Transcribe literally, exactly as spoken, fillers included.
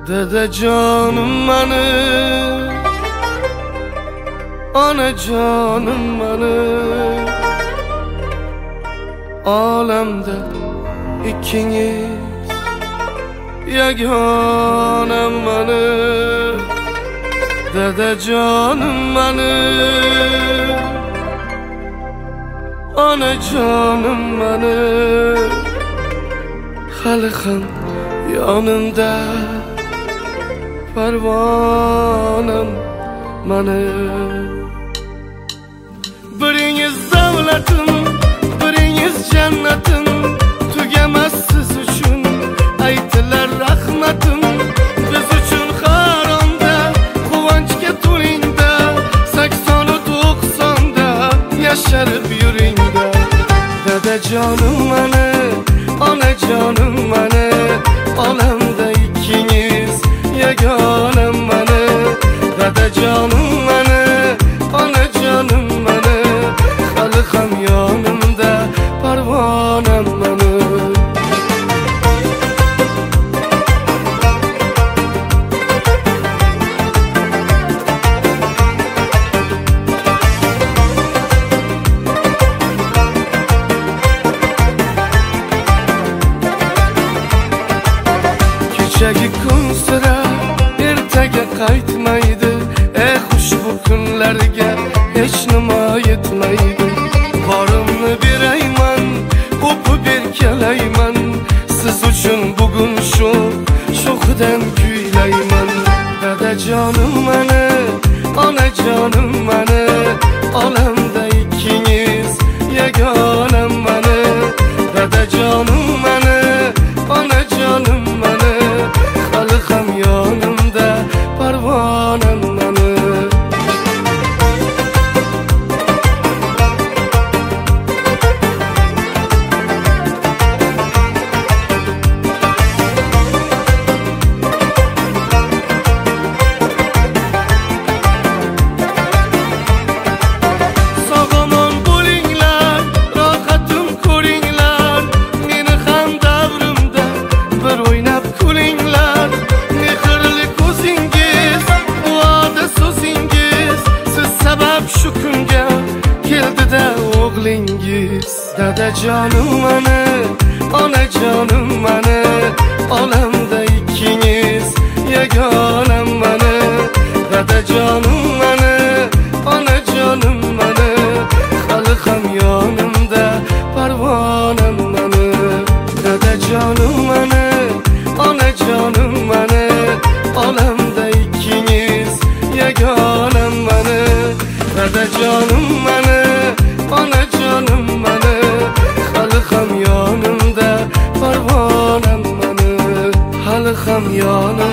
Dede canım benim, ana canım benim. Alemde ikiniz yeganem benim. Dede canım benim, ana canım benim. Halkın yanımda pervanem benim. Biriniz devletim, biriniz cennetim. Tügemez siz üçün aytilar rahmetim. Biz üçün haramda, kuvvançga to'lingda, saksonu to'qsonda yasharib yuringda. Dede canım benim, ana canım benim. Olamda ikiniz yeganem benim. Dede canım benim, ana canım benim. Halkım yanımda pervanem benim. Kechagi kun sira ertaga qaytmaydi. Ey xush bu kunlarga hech nima yetmaydi. Borimni berayman, o'pib erkalayman. Siz uchun bugun shu sho'xdan kuylayman. Dada jonim meni, ona jonim meni. Olamda ikkingiz yeganem meni. Dada jonim meni, ona jonim meni. Halkım yanımda pervanem benim. Sog'omon bo'linglar, rohatim ko'ringlar. Meni ham davrimda bir o'ynab kulinglar. Mehrli ko'zingiz, va'da so'zingiz. Siz sabab shu kunga keldi-da o'g'lingiz. Dada jonim meni, ona jonim meni. Olamda ikkingiz yeganem meni. Dada jonim meni, ona jonim meni. Halkım yanımda pervanem meni. Dada jonim meni, ona jonim meni. Olamda ikkingiz yeganem meni. Dada jonim meni, ona jonim meni. Halkım yanımda pervanem meni. Halkım yanımda